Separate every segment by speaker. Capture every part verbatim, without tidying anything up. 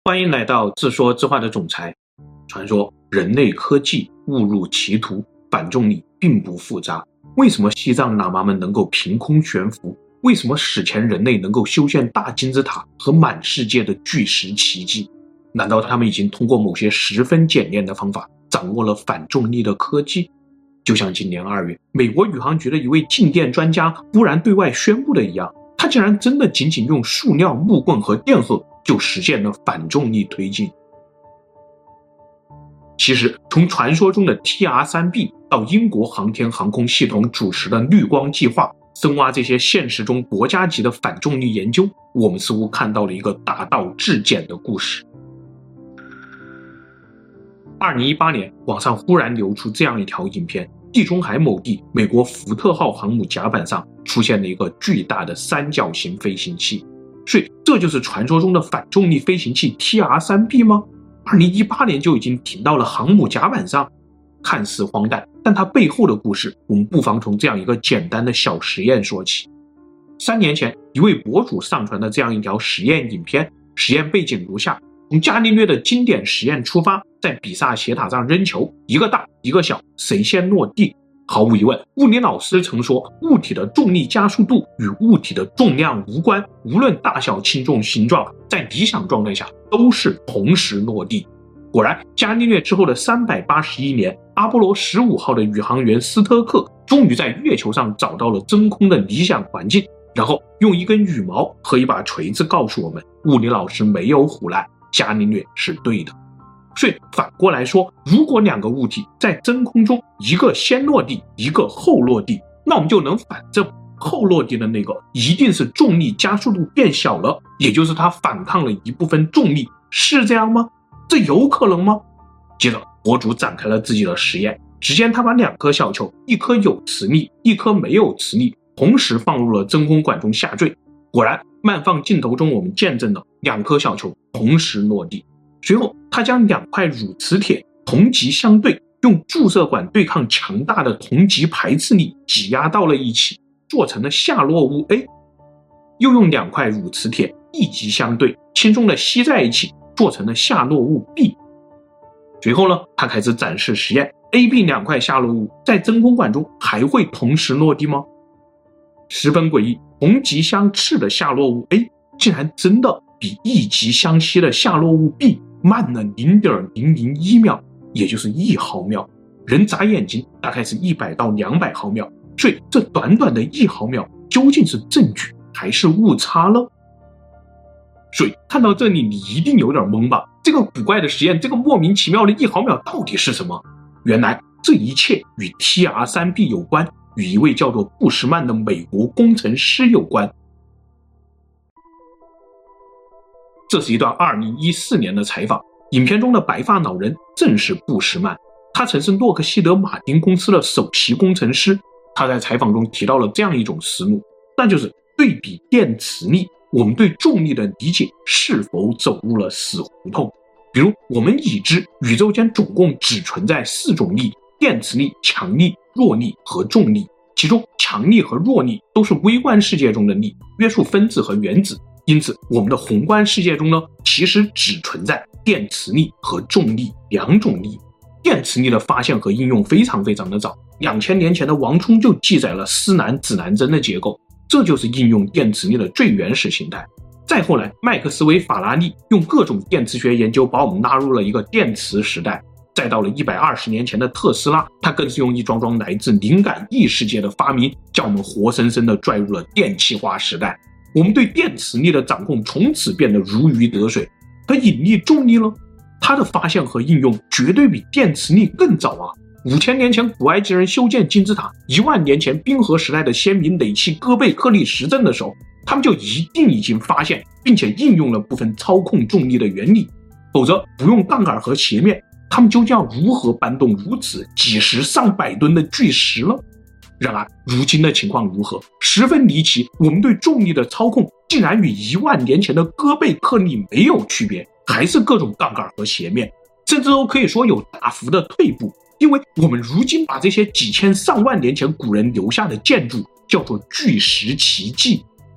Speaker 1: 欢迎来到自说自话的总裁。传说人类科技误入歧途，反重力并不复杂。为什么西藏喇嘛们能够凭空悬浮？为什么史前人类能够修建大金字塔和满世界的巨石奇迹？难道他们已经通过某些十分简练的方法掌握了反重力的科技？就像今年二月，美国宇航局的一位静电专家忽然对外宣布的一样，他竟然真的仅仅用塑料、木棍和电荷就实现了反重力推进。其实从传说中的 T R 三 B 到英国航天航空系统主持的绿光计划，深挖这些现实中国家级的反重力研究，我们似乎看到了一个大道至简的故事。二零一八年，网上忽然流出这样一条影片，地中海某地美国福特号航母甲板上出现了一个巨大的三角形飞行器。所以这就是传说中的反重力飞行器 T R 三 B 吗？二零一八年就已经停到了航母甲板上？看似荒诞，但它背后的故事，我们不妨从这样一个简单的小实验说起。三年前，一位博主上传的这样一条实验影片，实验背景如下：从伽利略的经典实验出发，在比萨斜塔上扔球，一个大一个小，谁先落地？毫无疑问，物理老师曾说，物体的重力加速度与物体的重量无关，无论大小、轻重、形状，在理想状态下都是同时落地。果然，伽利略之后的三百八十一年，阿波罗十五号的宇航员斯特克终于在月球上找到了真空的理想环境，然后用一根羽毛和一把锤子告诉我们，物理老师没有唬烂，伽利略是对的。所以反过来说，如果两个物体在真空中，一个先落地，一个后落地，那我们就能反证后落地的那个一定是重力加速度变小了，也就是它反抗了一部分重力，是这样吗？这有可能吗？接着博主展开了自己的实验，只见他把两颗小球，一颗有磁力，一颗没有磁力，同时放入了真空管中下坠。果然，慢放镜头中我们见证了两颗小球同时落地。随后他将两块乳磁铁同极相对，用注射管对抗强大的同极排斥力挤压到了一起，做成了下落物 A。 又用两块乳磁铁一极相对，轻松的吸在一起，做成了下落物 B。 随后呢，他开始展示实验， A、B 两块下落物在真空管中还会同时落地吗？十分诡异，同极相斥的下落物 A 竟然真的比一极相吸的下落物 B 慢了 零点零零一秒，也就是一毫秒。人眨眼睛大概是一百到两百毫秒，所以这短短的一毫秒究竟是证据还是误差呢？所以看到这里你一定有点懵吧，这个古怪的实验，这个莫名其妙的一毫秒到底是什么？原来这一切与 T R 三 B 有关，与一位叫做布什曼的美国工程师有关。这是一段二零一四年的采访，影片中的白发老人正是布什曼，他曾是洛克希德马丁公司的首席工程师。他在采访中提到了这样一种思路，那就是对比电磁力，我们对重力的理解是否走入了死胡同。比如我们已知宇宙间总共只存在四种力：电磁力、强力、弱力和重力，其中强力和弱力都是微观世界中的力，约束分子和原子。因此我们的宏观世界中呢，其实只存在电磁力和重力两种力。电磁力的发现和应用非常非常的早，两千年前的王充就记载了司南指南针的结构，这就是应用电磁力的最原始形态。再后来，麦克斯韦法拉利用各种电磁学研究把我们拉入了一个电磁时代。再到了一百二十年前的特斯拉，他更是用一桩桩来自灵感异世界的发明，将我们活生生的拽入了电气化时代。我们对电磁力的掌控从此变得如鱼得水。可引力重力呢？它的发现和应用绝对比电磁力更早啊！五千年前古埃及人修建金字塔，一万年前冰河时代的先民垒砌哥贝克利石阵的时候，他们就一定已经发现并且应用了部分操控重力的原理，否则不用杠杆和斜面，他们究竟要如何搬动如此几十上百吨的巨石呢？然而如今的情况如何？十分离奇，我们对重力的操控竟然与一万年前的哥贝克利没有区别，还是各种杠杆和斜面，甚至都可以说有大幅的退步。因为我们如今把这些几千上万年前古人留下的建筑叫做巨石奇迹。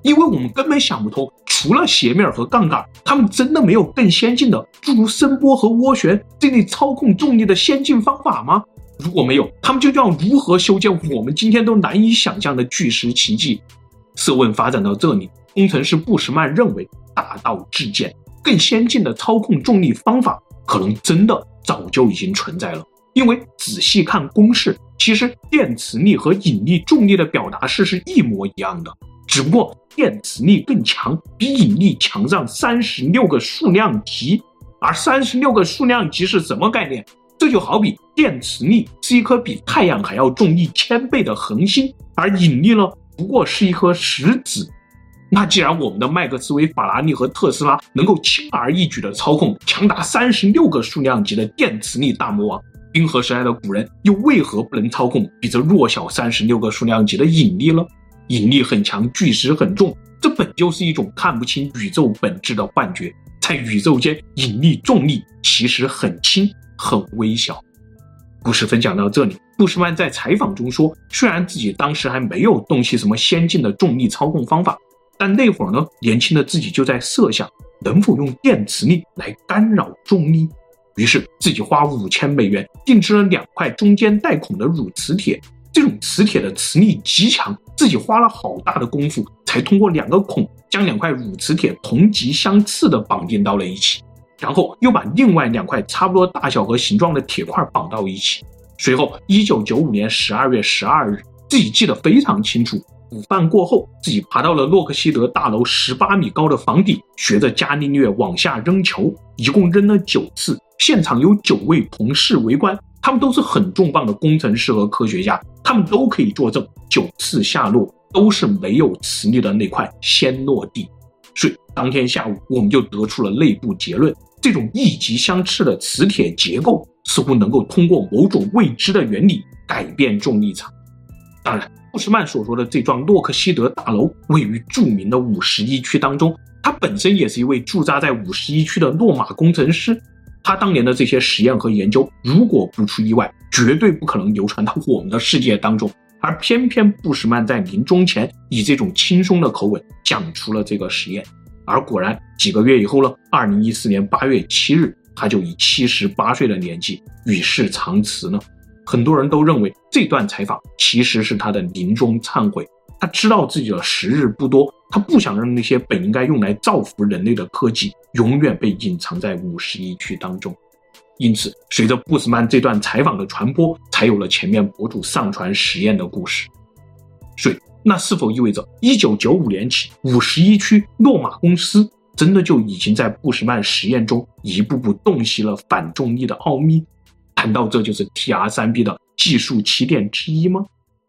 Speaker 1: 因为我们根本想不通，除了斜面和杠杆，他们真的没有更先进的诸如声波和涡旋这类操控重力的先进方法吗？如果没有，他们就要如何修建我们今天都难以想象的巨石奇迹？设问发展到这里，工程师布什曼认为大道至简，更先进的操控重力方法可能真的早就已经存在了。因为仔细看公式，其实电磁力和引力重力的表达式是一模一样的，只不过电磁力更强，比引力强上三十六个数量级。而三十六个数量级是什么概念？这就好比电磁力是一颗比太阳还要重一千倍的恒星，而引力呢，不过是一颗石子。那既然我们的麦克斯韦、法拉利和特斯拉能够轻而易举地操控强达三十六个数量级的电磁力大魔王，冰河时代的古人又为何不能操控比这弱小三十六个数量级的引力呢？引力很强，巨石很重，这本就是一种看不清宇宙本质的幻觉。在宇宙间，引力重力其实很轻很微小。故事分享到这里，布什曼在采访中说，虽然自己当时还没有洞悉什么先进的重力操控方法，但那会儿呢，年轻的自己就在设想能否用电磁力来干扰重力。于是自己花五千美元定制了两块中间带孔的乳磁铁，这种磁铁的磁力极强，自己花了好大的功夫才通过两个孔将两块乳磁铁同极相似的绑定到了一起，然后又把另外两块差不多大小和形状的铁块绑到一起。随后一九九五年十二月十二日，自己记得非常清楚，午饭过后，自己爬到了洛克希德大楼十八米高的房顶，学着伽利略往下扔球，一共扔了九次。现场有九位同事围观，他们都是很重磅的工程师和科学家，他们都可以作证，九次下落都是没有磁力的那块先落地。所以当天下午，我们就得出了内部结论，这种一极相斥的磁铁结构似乎能够通过某种未知的原理改变重力场。当然，布什曼所说的这幢洛克希德大楼位于著名的五十一区当中，他本身也是一位驻扎在五十一区的落马工程师。他当年的这些实验和研究，如果不出意外，绝对不可能流传到我们的世界当中。而偏偏布什曼在临终前以这种轻松的口吻讲出了这个实验。而果然几个月以后呢，二零一四年八月七日，他就以七十八岁的年纪与世长辞呢。很多人都认为这段采访其实是他的临终忏悔。他知道自己的时日不多，他不想让那些本应该用来造福人类的科技永远被隐藏在五十一区当中。因此随着布什曼这段采访的传播，才有了前面博主上传实验的故事。所以那是否意味着一九九五年起，五十一区洛马公司真的就已经在布什曼实验中一步步洞悉了反重力的奥秘？难道这就是 T R 三 B 的技术起点之一吗？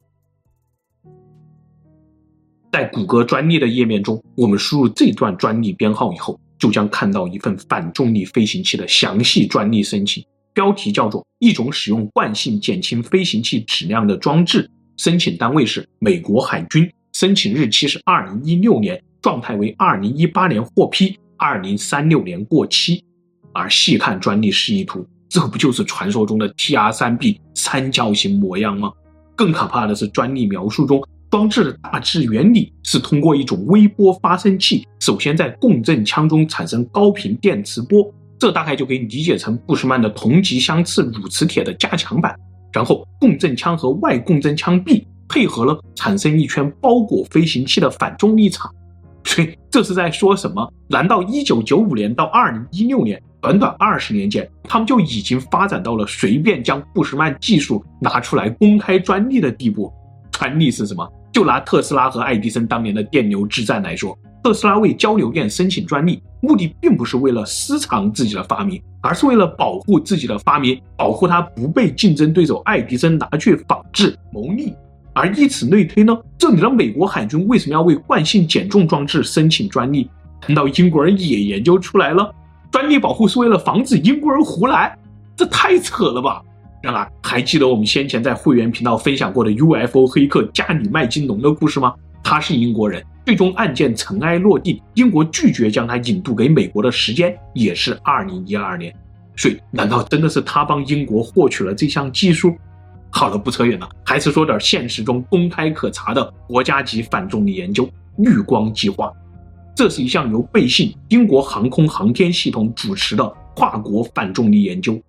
Speaker 1: 在谷歌专利的页面中，我们输入这段专利编号以后，就将看到一份反重力飞行器的详细专利申请，标题叫做一种使用惯性减轻飞行器质量的装置，申请单位是美国海军，申请日期是二零一六年，状态为二零一八年获批，二零三六年过期。而细看专利示意图，这不就是传说中的 T R 三 B 三角形模样吗？更可怕的是，专利描述中装置的大致原理是通过一种微波发生器，首先在共振腔中产生高频电磁波，这大概就可以理解成布什曼的同极相斥乳磁铁的加强版，然后共振腔和外共振腔壁配合了，产生一圈包裹飞行器的反重力场。所以这是在说什么？难道一九九五年到二零一六年短短二十年间，他们就已经发展到了随便将布什曼技术拿出来公开专利的地步？专利是什么？就拿特斯拉和爱迪生当年的电流之战来说，特斯拉为交流电申请专利，目的并不是为了私藏自己的发明，而是为了保护自己的发明，保护它不被竞争对手爱迪生拿去仿制牟利。而以此类推呢，这里的美国海军为什么要为惯性减重装置申请专利？难道英国人也研究出来了？专利保护是为了防止英国人胡来？这太扯了吧！然而，还记得我们先前在会员频道分享过的 U F O 黑客加里麦金农的故事吗？他是英国人，最终案件尘埃落定，英国拒绝将他引渡给美国的时间也是二零一二年。所以，难道真的是他帮英国获取了这项技术？好了，不扯远了，还是说点现实中公开可查的国家级反重力研究。 绿光计划。这是一项由贝信英国航空航天系统主持的跨国反重力研究。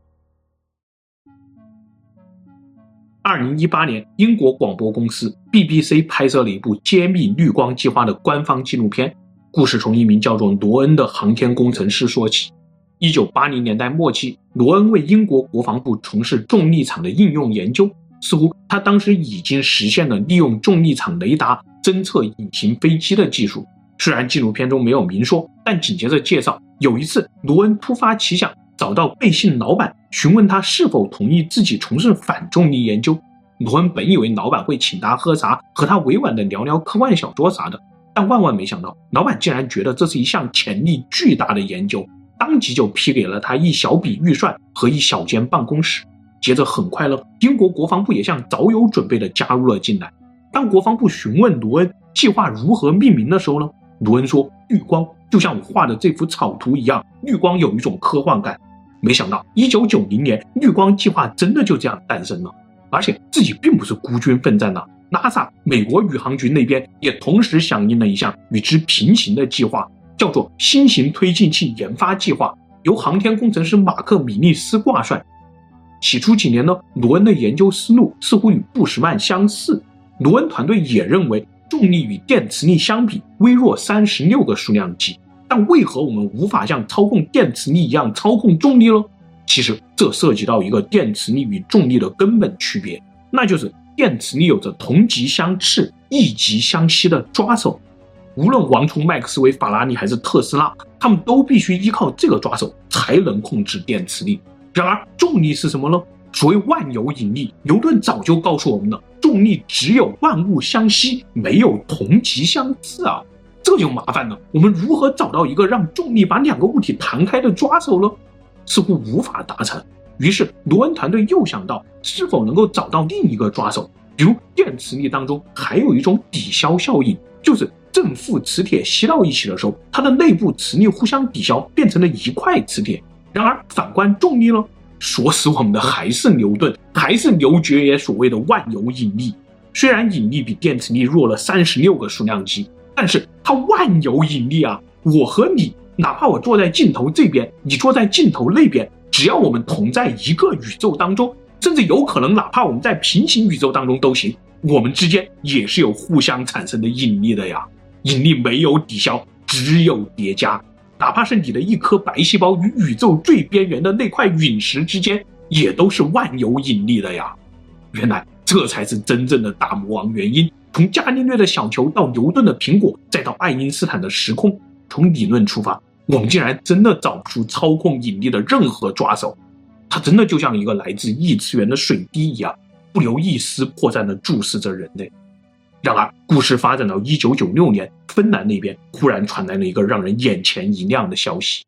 Speaker 1: 二零一八年，英国广播公司 B B C 拍摄了一部揭秘绿光计划的官方纪录片，故事从一名叫做罗恩的航天工程师说起。一九八零年代末期，罗恩为英国国防部从事重力场的应用研究，似乎他当时已经实现了利用重力场雷达侦测隐形飞机的技术。虽然纪录片中没有明说，但紧接着介绍，有一次罗恩突发奇想，找到贝信老板询问他是否同意自己从事反重力研究。罗恩本以为老板会请他喝茶，和他委婉的聊聊科幻小说啥的，但万万没想到，老板竟然觉得这是一项潜力巨大的研究，当即就批给了他一小笔预算和一小间办公室。接着很快乐，英国国防部也像早有准备的加入了进来。当国防部询问罗恩计划如何命名的时候呢，罗恩说，绿光就像我画的这幅草图一样，绿光有一种科幻感。没想到一九九零年，绿光计划真的就这样诞生了，而且自己并不是孤军奋战的。 NASA 美国宇航局那边也同时响应了一项与之平行的计划，叫做新型推进器研发计划，由航天工程师马克·米利斯挂帅。起初几年呢，罗恩的研究思路似乎与布什曼相似，罗恩团队也认为重力与电磁力相比微弱三十六个数量级，但为何我们无法像操控电磁力一样操控重力呢？其实这涉及到一个电磁力与重力的根本区别，那就是电磁力有着同极相斥、异极相吸的抓手。无论王储麦克斯韦、法拉利还是特斯拉，他们都必须依靠这个抓手才能控制电磁力。然而重力是什么呢？所谓万有引力，牛顿早就告诉我们了，重力只有万物相吸，没有同极相斥啊。这就麻烦了，我们如何找到一个让重力把两个物体弹开的抓手呢？似乎无法达成。于是罗恩团队又想到，是否能够找到另一个抓手，比如电磁力当中还有一种抵消效应，就是正负磁铁吸到一起的时候，它的内部磁力互相抵消，变成了一块磁铁。然而反观重力呢，锁死我们的还是牛顿，还是牛爵爷所谓的万有引力。虽然引力比电磁力弱了三十六个数量级，但是它万有引力啊！我和你，哪怕我坐在尽头这边，你坐在尽头那边，只要我们同在一个宇宙当中，甚至有可能哪怕我们在平行宇宙当中都行，我们之间也是有互相产生的引力的呀。引力没有抵消，只有叠加。哪怕是你的一颗白细胞与宇宙最边缘的那块陨石之间，也都是万有引力的呀。原来这才是真正的大魔王原因。从伽利略的小球到牛顿的苹果，再到爱因斯坦的时空，从理论出发，我们竟然真的找不出操控引力的任何抓手。它真的就像一个来自异次元的水滴一样，不留一丝破绽地注视着人类。然而故事发展到一九九六年，芬兰那边忽然传来了一个让人眼前一亮的消息。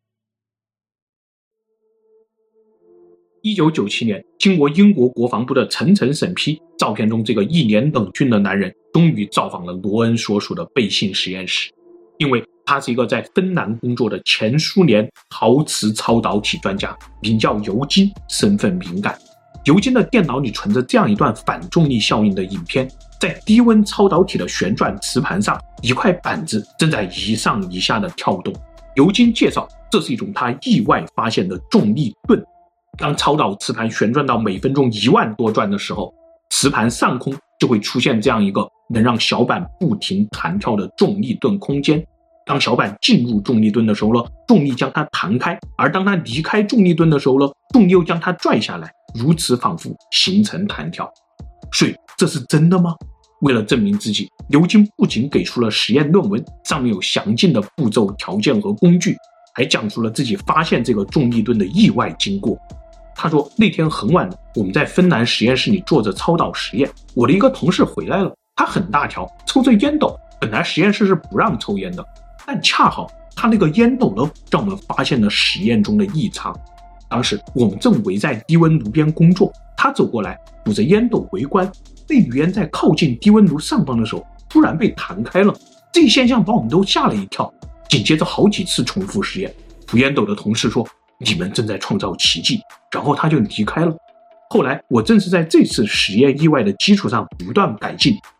Speaker 1: 一九九七年，经过英国国防部的层层审批，照片中这个一脸冷峻的男人终于造访了罗恩所属的贝信实验室。因为他是一个在芬兰工作的前苏联陶瓷超导体专家，名叫尤金，身份敏感。尤金的电脑里存着这样一段反重力效应的影片，在低温超导体的旋转磁盘上，一块板子正在一上一下的跳动。尤金介绍，这是一种他意外发现的重力盾。当超导磁盘旋转到每分钟一万多转的时候，磁盘上空就会出现这样一个能让小板不停弹跳的重力盾空间。当小板进入重力盾的时候呢，重力将它弹开，而当它离开重力盾的时候呢，重力又将它拽下来，如此反复形成弹跳。所以这是真的吗？为了证明自己，尤金不仅给出了实验论文，上面有详尽的步骤条件和工具，还讲述了自己发现这个重力盾的意外经过。他说，那天很晚了，我们在芬兰实验室里做着超导实验，我的一个同事回来了，他很大条，抽着烟斗，本来实验室是不让抽烟的，但恰好他那个烟斗呢，让我们发现了实验中的异常。当时我们正围在低温炉边工作，他走过来捂着烟斗围观，那铝烟在靠近低温炉上方的时候突然被弹开了，这一现象把我们都吓了一跳。紧接着好几次重复实验，捂烟斗的同事说，你们正在创造奇迹，然后他就离开了。后来我正是在这次实验意外的基础上不断改进，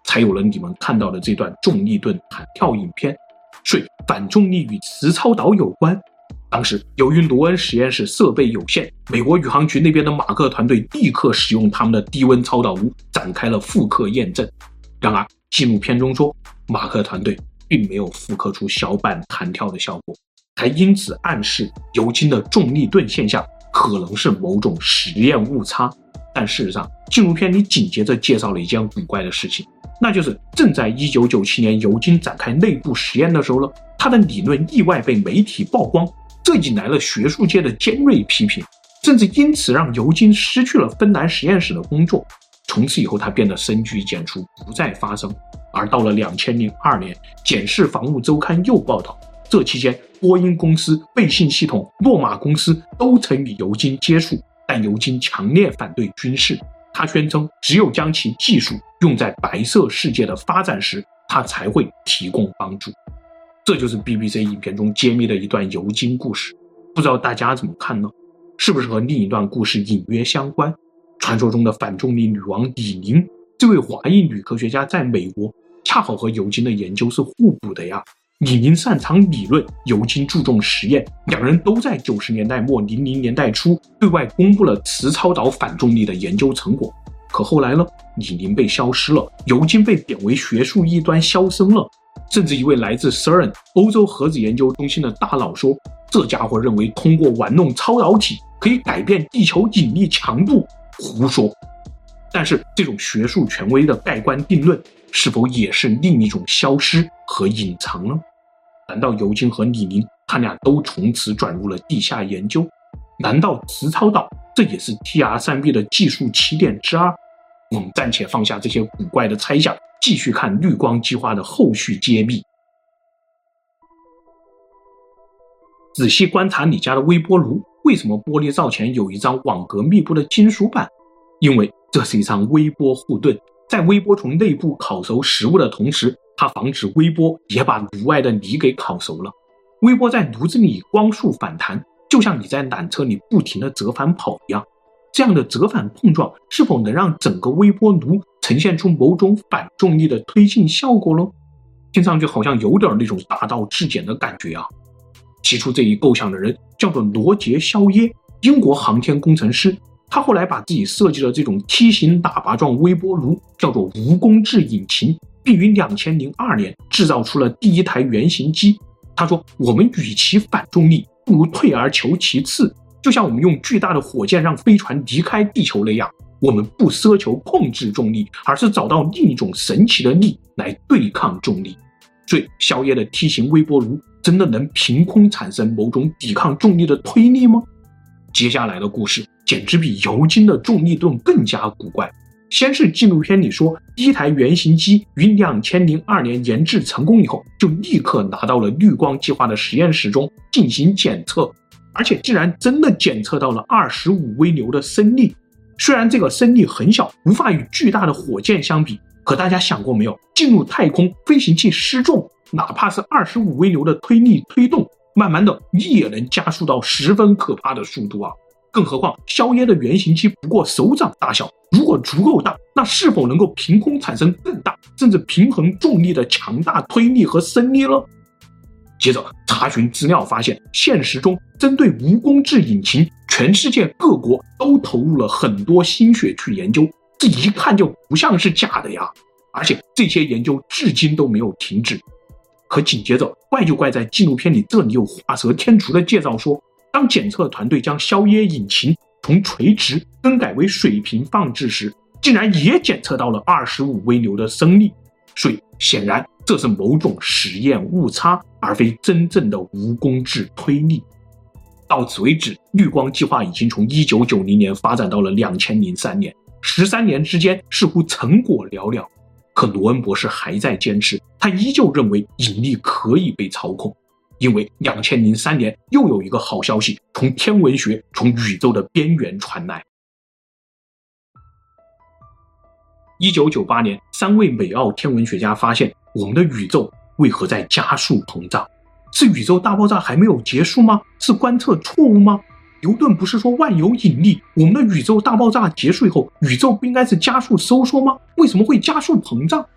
Speaker 1: 才有了你们看到的这段重力盾弹跳影片。所以反重力与磁操导有关。当时由于罗恩实验室设备有限，美国宇航局那边的马克团队立刻使用他们的低温操导炉展开了复刻验证。然而纪录片中说，马克团队并没有复刻出小板弹跳的效果，还因此暗示尤金的重力盾现象可能是某种实验误差。但事实上纪录片里紧接着介绍了一件古怪的事情，那就是正在一九九七年尤金展开内部实验的时候呢，他的理论意外被媒体曝光，这引来了学术界的尖锐批评，甚至因此让尤金失去了芬兰实验室的工作。从此以后他变得深居简出，不再发声。而到了两千零二年，简氏防务周刊又报道，这期间波音公司、卫信系统、洛马公司都曾与尤金接触，但尤金强烈反对军事，他宣称只有将其技术用在白色世界的发展时，他才会提供帮助。这就是 B B C 影片中揭秘的一段尤金故事，不知道大家怎么看呢？是不是和另一段故事隐约相关？传说中的反重力女王李宁，这位华裔女科学家在美国恰好和尤金的研究是互补的呀。李宁擅长理论，尤金注重实验，两人都在九十年代末零零年代初对外公布了磁操导反重力的研究成果。可后来呢，李宁被消失了，尤金被贬为学术异端销声了。甚至一位来自 C E R N 欧洲核子研究中心的大佬说，这家伙认为通过玩弄超导体可以改变地球引力强度，胡说。但是这种学术权威的盖棺定论是否也是另一种消失和隐藏呢？难道尤金和李宁他俩都从此转入了地下研究？难道磁操导这也是 T R 三 B 的技术起点之二？我们暂且放下这些古怪的猜想，继续看绿光计划的后续揭秘。仔细观察你家的微波炉，为什么玻璃罩前有一张网格密布的金属板？因为这是一张微波护盾，在微波从内部烤熟食物的同时，它防止微波也把炉外的泥给烤熟了。微波在炉子里光速反弹，就像你在缆车里不停地折返跑一样。这样的折返碰撞是否能让整个微波炉呈现出某种反重力的推进效果呢？听上去好像有点那种大道至简的感觉啊。提出这一构想的人叫做罗杰·肖耶，英国航天工程师。他后来把自己设计的这种梯形喇叭状微波炉叫做无公制引擎，并于两千零二年制造出了第一台原型机。他说，我们与其反重力，不如退而求其次，就像我们用巨大的火箭让飞船离开地球那样，我们不奢求控制重力，而是找到另一种神奇的力来对抗重力。所以肖耶的梯形微波炉真的能凭空产生某种抵抗重力的推力吗？接下来的故事简直比尤金的重力盾更加古怪。先是纪录片里说，第一台原型机于两千零二年研制成功以后，就立刻拿到了绿光计划的实验室中进行检测，而且竟然真的检测到了二十五微牛的升力。虽然这个升力很小，无法与巨大的火箭相比，可大家想过没有，进入太空飞行器失重，哪怕是二十五微牛的推力推动，慢慢的也能加速到十分可怕的速度啊！更何况肖耶的原型机不过手掌大小，如果足够大，那是否能够凭空产生更大甚至平衡重力的强大推力和升力呢？接着查询资料发现，现实中针对无公制引擎，全世界各国都投入了很多心血去研究，这一看就不像是假的呀！而且这些研究至今都没有停止。可紧接着怪就怪在纪录片里这里有画蛇添足的介绍说，当检测团队将肖耶引擎从垂直更改为水平放置时，竟然也检测到了二十五微牛的升力。所以显然这是某种实验误差，而非真正的无公制推力。到此为止，绿光计划已经从一九九零年发展到了两千零三年，十三年之间似乎成果寥寥。可罗恩博士还在坚持，他依旧认为引力可以被操控。因为两千零三年又有一个好消息从天文学、从宇宙的边缘传来。一九九八年，三位美澳天文学家发现，我们的宇宙为何在加速膨胀？是宇宙大爆炸还没有结束吗？是观测错误吗？牛顿不是说万有引力，我们的宇宙大爆炸结束以后，宇宙不应该是加速收缩吗？为什么会加速膨胀？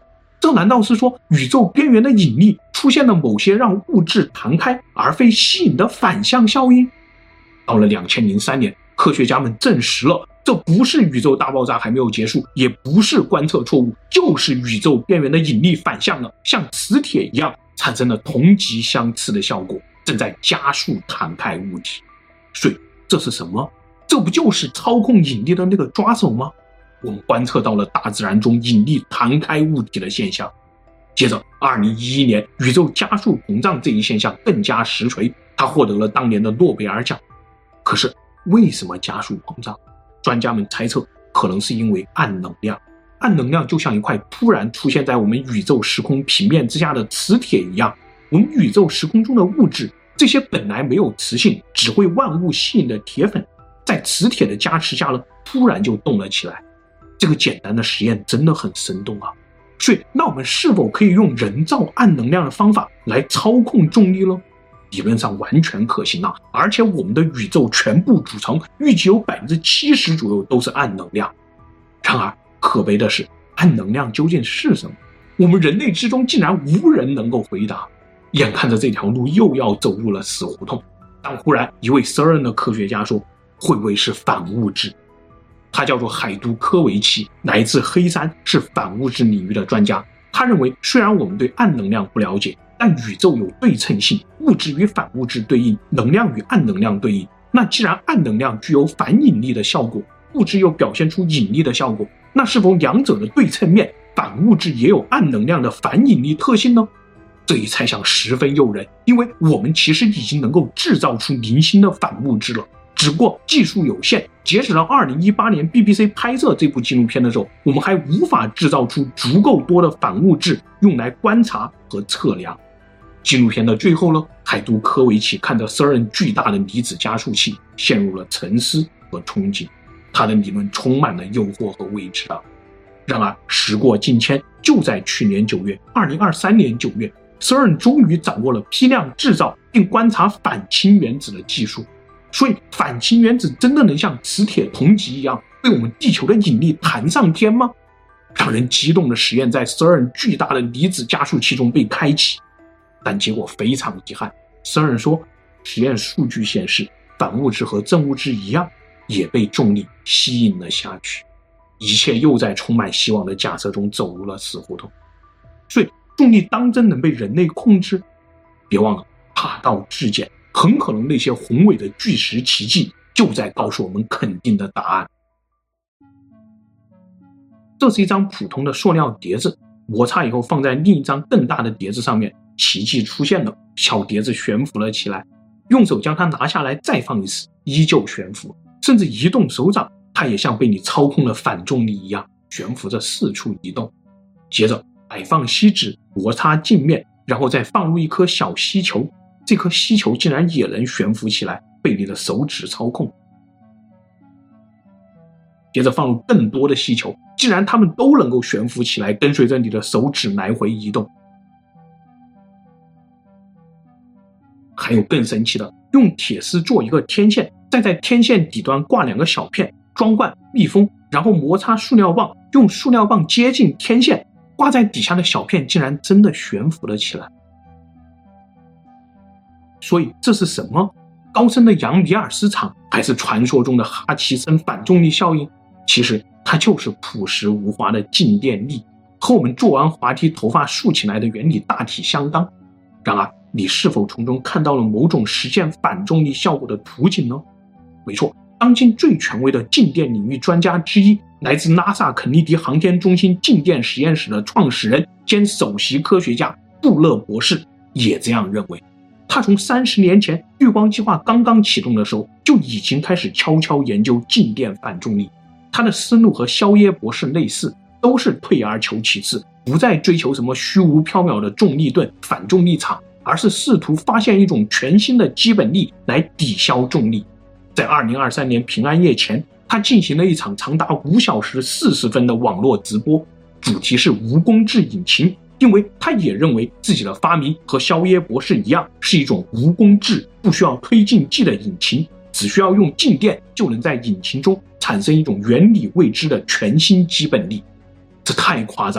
Speaker 1: 这难道是说宇宙边缘的引力出现了某些让物质弹开而非吸引的反向效应？到了两千零三年，科学家们证实了，这不是宇宙大爆炸还没有结束，也不是观测错误，就是宇宙边缘的引力反向了，像磁铁一样产生了同极相似的效果，正在加速弹开物体。所以这是什么？这不就是操控引力的那个抓手吗？我们观测到了大自然中引力弹开物体的现象。接着二零一一年，宇宙加速膨胀这一现象更加实锤，它获得了当年的诺贝尔奖。可是为什么加速膨胀？专家们猜测，可能是因为暗能量。暗能量就像一块突然出现在我们宇宙时空平面之下的磁铁一样，我们宇宙时空中的物质，这些本来没有磁性，只会万物吸引的铁粉，在磁铁的加持下呢，突然就动了起来。这个简单的实验真的很生动啊！所以，那我们是否可以用人造暗能量的方法来操控重力呢？理论上完全可行啊！而且我们的宇宙全部组成，预计有百分之七十左右都是暗能量。然而，可悲的是，暗能量究竟是什么？我们人类之中竟然无人能够回答。眼看着这条路又要走入了死胡同，但忽然一位 C E R N 的科学家说：“会不会是反物质？”他叫做海都科维奇，来自黑山，是反物质领域的专家。他认为，虽然我们对暗能量不了解，但宇宙有对称性，物质与反物质对应，能量与暗能量对应。那既然暗能量具有反引力的效果，物质又表现出引力的效果，那是否两者的对称面，反物质也有暗能量的反引力特性呢？这一猜想十分诱人，因为我们其实已经能够制造出零星的反物质了。只不过技术有限，截止到二零一八年 B B C 拍摄这部纪录片的时候，我们还无法制造出足够多的反物质用来观察和测量。纪录片的最后呢，海都科维奇看着 C E R N 巨大的离子加速器，陷入了沉思和憧憬。他的理论充满了诱惑和未知啊。然而时过境迁，就在去年九月，二零二三年九月 ，C E R N 终于掌握了批量制造并观察反氢原子的技术。所以反氢原子真的能像磁铁同极一样被我们地球的引力弹上天吗？让人激动的实验在 C E R N 巨大的离子加速器中被开启，但结果非常遗憾。C E R N 说，实验数据显示反物质和正物质一样也被重力吸引了下去，一切又在充满希望的假设中走入了死胡同。所以重力当真能被人类控制？别忘了，大道至简，很可能那些宏伟的巨石奇迹就在告诉我们肯定的答案。这是一张普通的塑料碟子，摩擦以后放在另一张更大的碟子上面，奇迹出现了，小碟子悬浮了起来。用手将它拿下来再放一次，依旧悬浮，甚至移动手掌，它也像被你操控了反重力一样悬浮着四处移动。接着摆放锡纸，摩擦镜面，然后再放入一颗小锡球，这颗锡球竟然也能悬浮起来，被你的手指操控。接着放入更多的锡球，竟然它们都能够悬浮起来，跟随着你的手指来回移动。还有更神奇的，用铁丝做一个天线，再在天线底端挂两个小片，装罐密封，然后摩擦塑料棒，用塑料棒接近天线，挂在底下的小片竟然真的悬浮了起来。所以这是什么？高深的杨米尔斯场，还是传说中的哈奇森反重力效应？其实它就是朴实无华的静电力，和我们做完滑梯头发竖起来的原理大体相当。然而你是否从中看到了某种实现反重力效果的图景呢？没错，当今最权威的静电领域专家之一，来自 NASA 肯尼迪航天中心静电实验室的创始人兼首席科学家布勒博士也这样认为。他从三十年前月光计划刚刚启动的时候，就已经开始悄悄研究静电反重力。他的思路和肖耶博士类似，都是退而求其次，不再追求什么虚无缥缈的重力盾、反重力场，而是试图发现一种全新的基本力来抵消重力。在二零二三年平安夜前，他进行了一场长达五小时四十分的网络直播，主题是无工质引擎，因为他也认为自己的发明和肖耶博士一样，是一种无工质、不需要推进剂的引擎，只需要用静电就能在引擎中产生一种原理未知的全新基本力。这太夸张了，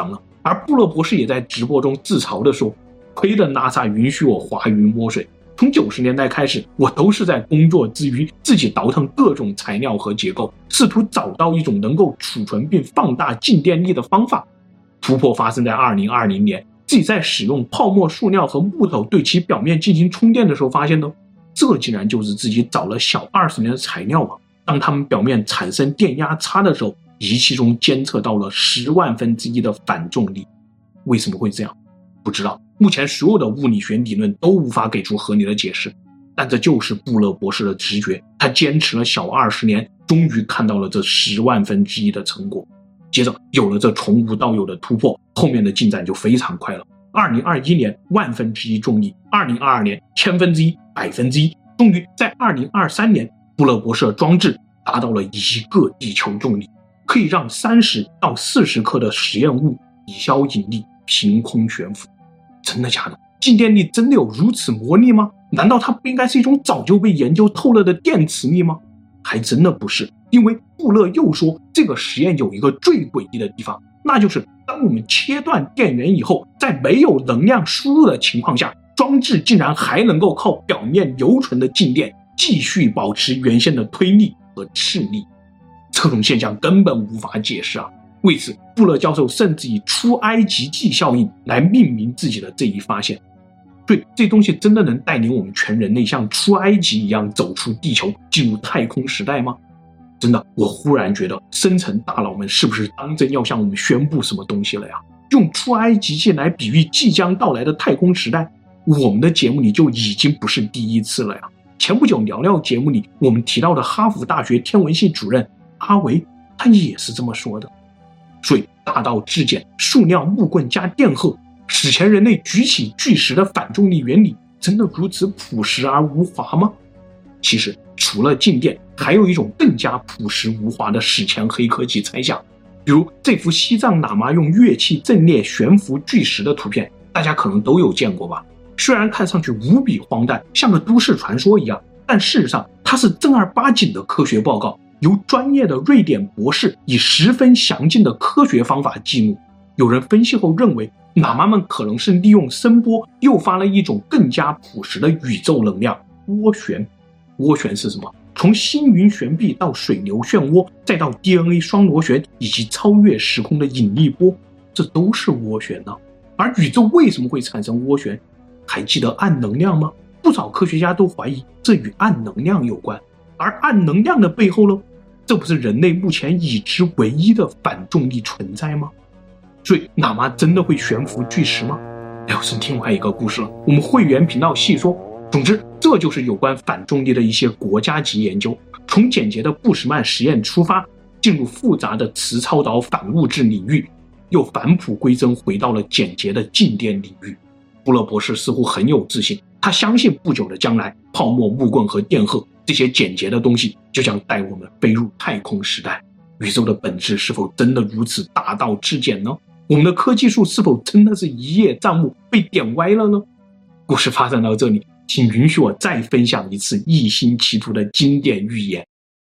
Speaker 1: 而布勒博士也在直播中自嘲地说，亏得 NASA 允许我滑鱼摸水，从九十年代开始，我都是在工作之余自己倒腾各种材料和结构，试图找到一种能够储存并放大静电力的方法。突破发生在二零二零年，自己在使用泡沫塑料和木头对其表面进行充电的时候发现的，这竟然就是自己找了小二十年的材料啊！当它们表面产生电压差的时候，仪器中监测到了十万分之一的反重力。为什么会这样？不知道。目前所有的物理学理论都无法给出合理的解释，但这就是布勒博士的直觉。他坚持了小二十年，终于看到了这十万分之一的成果。接着有了这从无到有的突破，后面的进展就非常快了。二零二一年万分之一重力，二零二二年千分之一、百分之一，终于在二零二三年，布勒博士的装置达到了一个地球重力，可以让三十到四十克的实验物抵消引力，凭空悬浮。真的假的？静电力真的有如此魔力吗？难道它不应该是一种早就被研究透了的电磁力吗？还真的不是，因为布勒又说这个实验有一个最诡异的地方，那就是当我们切断电源以后，在没有能量输入的情况下，装置竟然还能够靠表面留存的静电继续保持原先的推力和斥力。这种现象根本无法解释啊！为此，布勒教授甚至以出埃及记效应来命名自己的这一发现。所以这东西真的能带领我们全人类像出埃及一样走出地球，进入太空时代吗？真的，我忽然觉得深层大佬们是不是当真要向我们宣布什么东西了呀？用出埃及记来比喻即将到来的太空时代，我们的节目里就已经不是第一次了呀。前不久聊聊节目里我们提到的哈佛大学天文系主任阿维，他也是这么说的。所以大道至简，塑料、木棍加电荷，史前人类举起巨石的反重力原理真的如此朴实而无华吗？其实除了静电，还有一种更加朴实无华的史前黑科技猜想，比如这幅西藏喇嘛用乐器阵列悬浮巨石的图片，大家可能都有见过吧？虽然看上去无比荒诞，像个都市传说一样，但事实上它是正儿八经的科学报告，由专业的瑞典博士以十分详尽的科学方法记录。有人分析后认为，喇嘛们可能是利用声波诱发了一种更加朴实的宇宙能量涡旋。涡旋是什么？从星云旋臂到水流漩涡，再到 D N A 双螺旋，以及超越时空的引力波，这都是涡旋呢。而宇宙为什么会产生涡旋？还记得暗能量吗？不少科学家都怀疑这与暗能量有关。而暗能量的背后呢？这不是人类目前已知唯一的反重力存在吗？所以喇嘛真的会悬浮巨石吗？又是另外一个故事了，我们会员频道细说。总之，这就是有关反重力的一些国家级研究，从简洁的布什曼实验出发，进入复杂的磁超导反物质领域，又返璞归真回到了简洁的静电领域。布勒博士似乎很有自信，他相信不久的将来，泡沫、木棍和电荷这些简洁的东西就将带我们飞入太空时代。宇宙的本质是否真的如此大道至简呢？我们的科技树是否真的是一叶障目被点歪了呢？故事发展到这里，请允许我再分享一次一星期图的经典预言。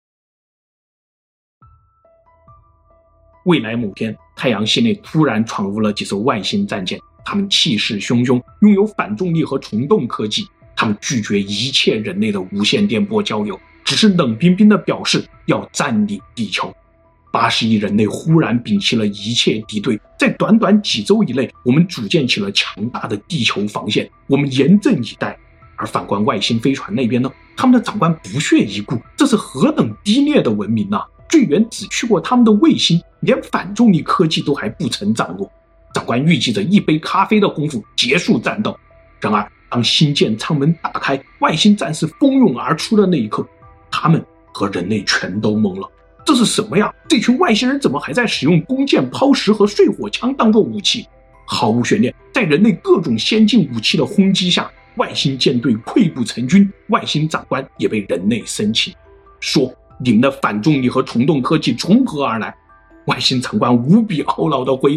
Speaker 1: 未来某天，太阳系内突然闯入了几艘外星战舰，他们气势汹汹，拥有反重力和虫洞科技，他们拒绝一切人类的无线电波交流，只是冷冰冰地表示要占领地球。八十亿人类忽然摒弃了一切敌对，在短短几周以内，我们组建起了强大的地球防线，我们严阵以待。而反观外星飞船那边呢，他们的长官不屑一顾，这是何等低劣的文明啊！最远只去过他们的卫星，连反重力科技都还不曾掌握。长官预计着一杯咖啡的功夫结束战斗。然而当星舰舱门打开，外星战士蜂拥而出的那一刻，他们和人类全都懵了。这是什么呀？这群外星人怎么还在使用弓箭、抛石和睡火枪当作武器？毫无悬念，在人类各种先进武器的轰击下，外星舰队溃不成军，外星长官也被人类生擒，说你们的反重力和虫洞科技从何而来？外星长官无比懊恼地回答：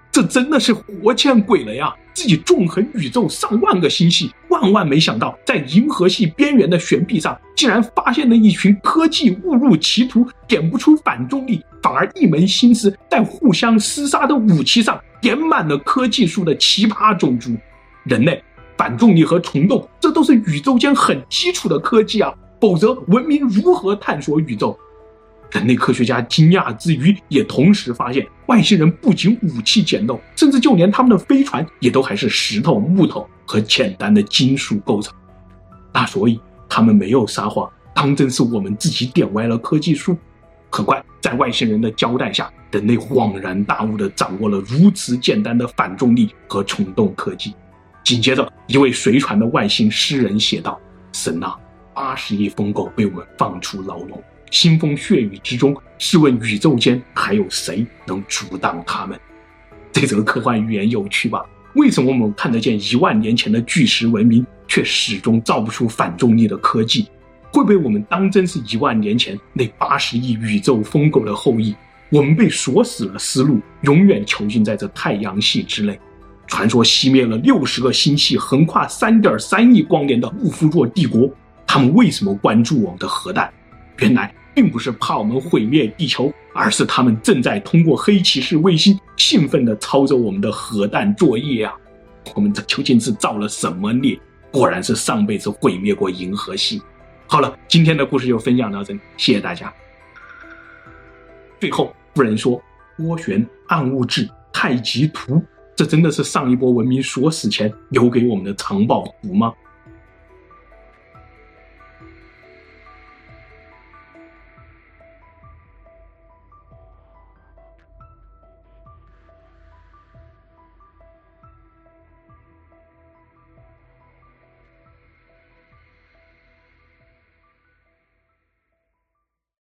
Speaker 1: 这真的是活见鬼了呀！自己纵横宇宙上万个星系，万万没想到，在银河系边缘的悬臂上，竟然发现了一群科技误入歧途，点不出反重力，反而一门心思在互相厮杀的武器上点满了科技树的奇葩种族。人类反重力和虫洞，这都是宇宙间很基础的科技啊，否则文明如何探索宇宙？人类科学家惊讶之余，也同时发现外星人不仅武器简陋，甚至就连他们的飞船也都还是石头、木头和简单的金属构成。那所以他们没有撒谎，当真是我们自己点歪了科技树。很快，在外星人的交代下，人类恍然大悟地掌握了如此简单的反重力和虫洞科技。紧接着，一位随传的外星诗人写道：神啊，八十亿疯狗被我们放出牢笼，腥风血雨之中，试问宇宙间还有谁能阻挡他们？这则科幻寓言有趣吧？为什么我们看得见一万年前的巨石文明，却始终造不出反重力的科技？会不会我们当真是一万年前那八十亿宇宙疯狗的后裔？我们被锁死了思路，永远囚禁在这太阳系之内。传说熄灭了六十个星系，横跨 三点三亿光年的乌夫若帝国，他们为什么关注我们的核弹？原来并不是怕我们毁灭地球，而是他们正在通过黑骑士卫星兴奋地操着我们的核弹作业啊！我们这究竟是造了什么孽？果然是上辈子毁灭过银河系。好了，今天的故事就分享到这里，谢谢大家。最后夫人说，涡旋、暗物质、太极图，这真的是上一波文明锁死前留给我们的藏宝图吗？